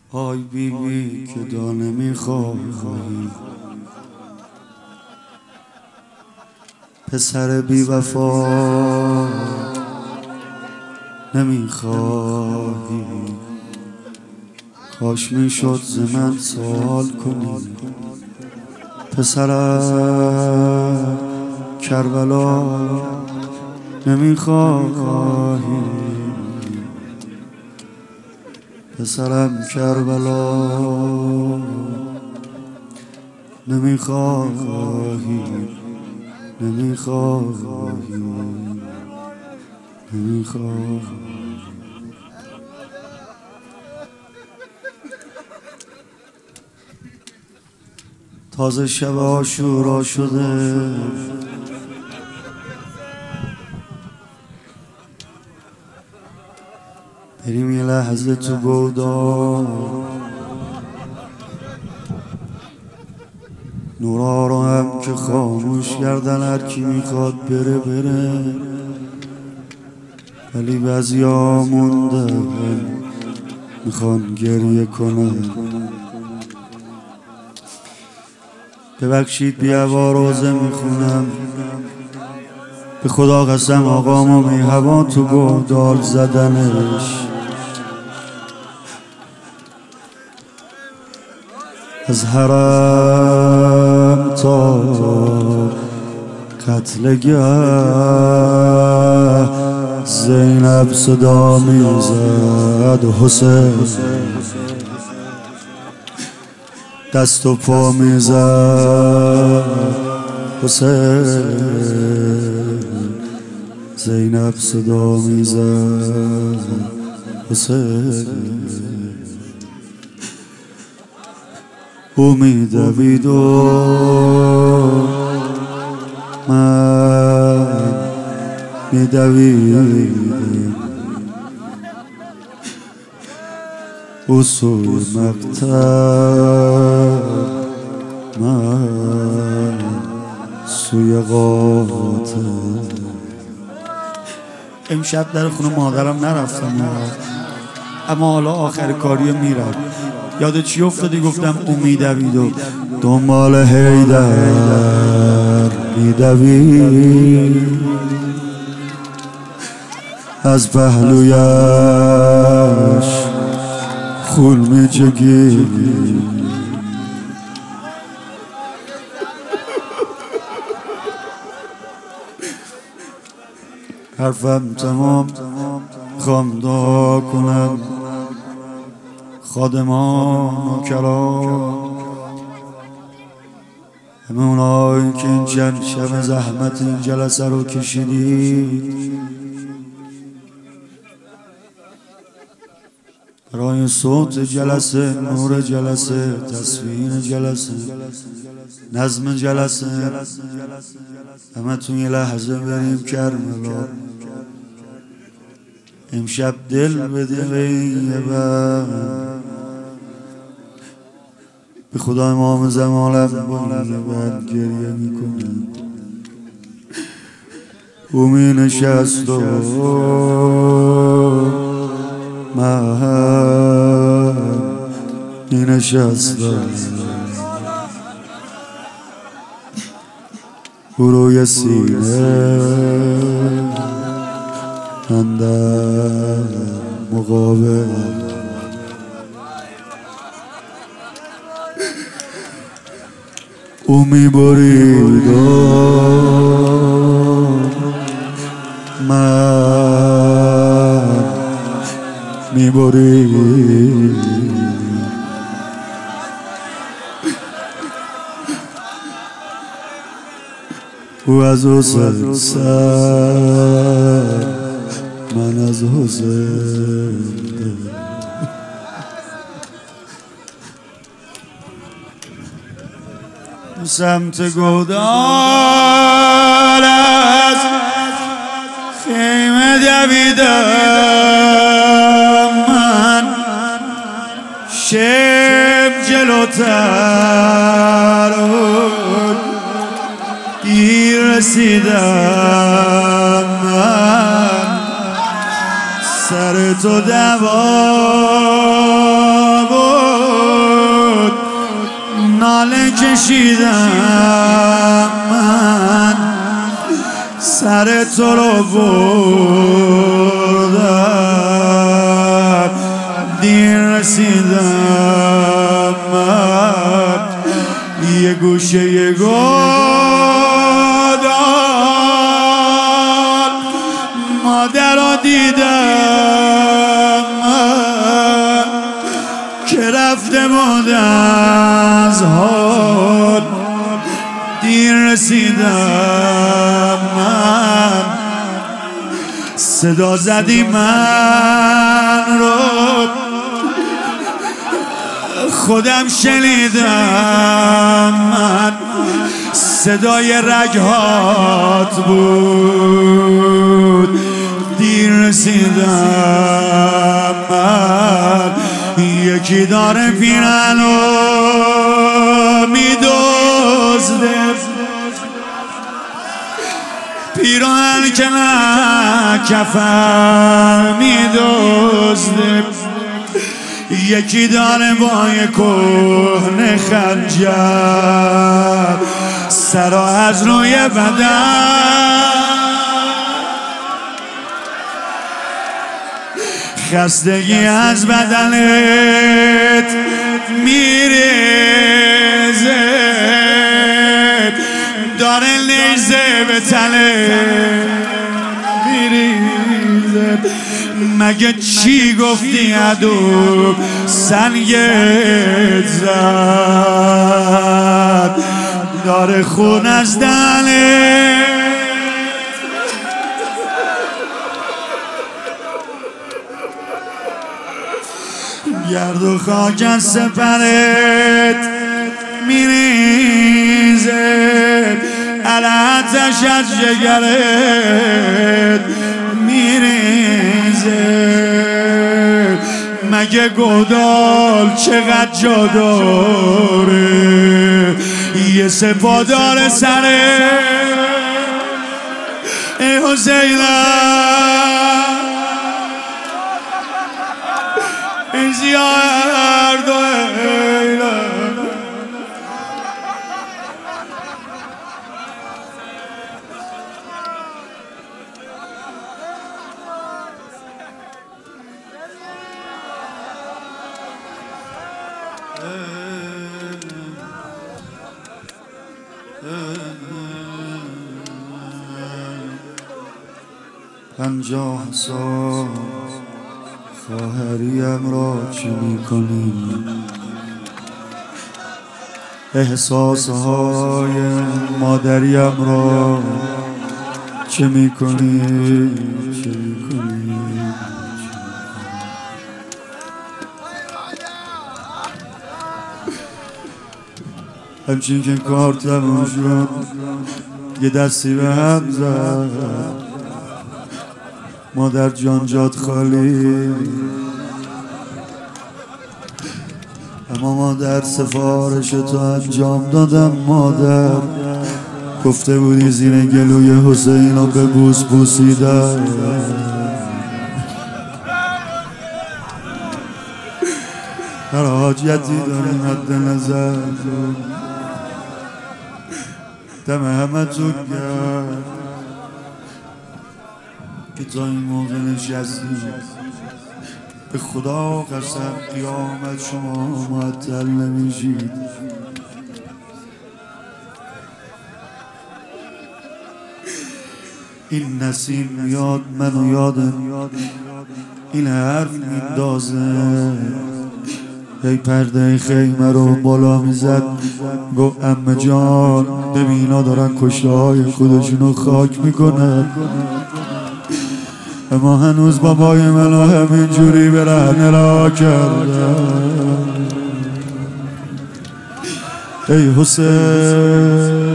آی بی بی که دانه میخوایی، پسر بی وفا نمیخواهی. کاش میشد ز من سوال کنی، پسرم کربلا نمیخواهی، پسرم کربلا نمیخواهی، نمیخواهی، نمیخواهی. تازه شب عاشورا شده، بریم یه لحظه تو گودال، نورا رو هم که خاموش کردن، هر کی میخواد بره بره، ولی بعضیا مونده میخوان گریه کنن. ببخشید بی هوا روزه میخونم، به خدا قسم آقامو بی هوا تو گودال زدنش، از حرم تا قتلگه زینب صدا میزد، حسین دست و پا میزد، حسین زینب صدا میزد، حسین او میدوید و من میدویدم، او سوی مقتل من سوی قاتل. امشب در خونه مادرم نرفتم، اما حالا آخر کاری میرم. یاد چی افتادی؟ گفتم او میدوید و دنبال حیدر میدوید، از پهلویش خون میچکید، حرفم تمام خوام دعا کنم، خادمان و کرام، همه اونایی که این چند شب زحمت این جلسه رو کشیدید، برای صوت جلسه، نور جلسه، تصویر جلسه، نظم جلسه، همه تو یه لحظه بریم کربلا. امشب دل بده به این بر، به خدا امام زمانم باید گریه میکنه. او می نشست و من می نشستم، او روی سینه من در مقابل، او می برید و من می برید، او از حسین سر، من از حسین سمت گودال از خیمه دویدم من، شب جلوتر دیر رسیدم من، سر تو دوام کشیدم من سر تو رو بردم دیر رسیدم من یه گوشه گودال مادر رو دیدم من که رفته بود از حال دیر رسیدم من صدا زدی من رو خودم شنیدم من صدای رگهات بود دیر رسیدم من یکی داره پیرنو میدزده پیراهن که نه کفن میدزده یکی داره با یک کهنه خنجر سرا از روی بدن خستگی از بدنت میریزه داره نیزه به تنت میریزه مگه چی گفتی عدو سنگت زد داره خون از دهنت گرد و خاک از سپرت میریزه علتش از جگرت میریزه مگه گودال چقدر جا داره یه سپادار سره ای حسینم ای زیاد پنجاه سال خواهریم را چه میکنی احساسهای مادریم را چه میکنی چه میکنی همچین که کار تموم شد یه دستی به هم زد مادر جان جات خالی اما مادر سفارش تو انجام دادم مادر گفته بودی زیر گلوی حسین رو به بوس بوسیدم هر حاجتی داری مد نظر دم همه تو گرد که تا این موقع نشستی به خدا قسم قیامت شما معطل نمیشید این نسیم میاد منو یادم این حرف میندازه ای پرده خیمه رو بالا میزد گو عمه جان ببینا دارن کشته های خودشونو خاک میکنن اما هنوز بابای منو همینجوری به رهن را کردن ای حسین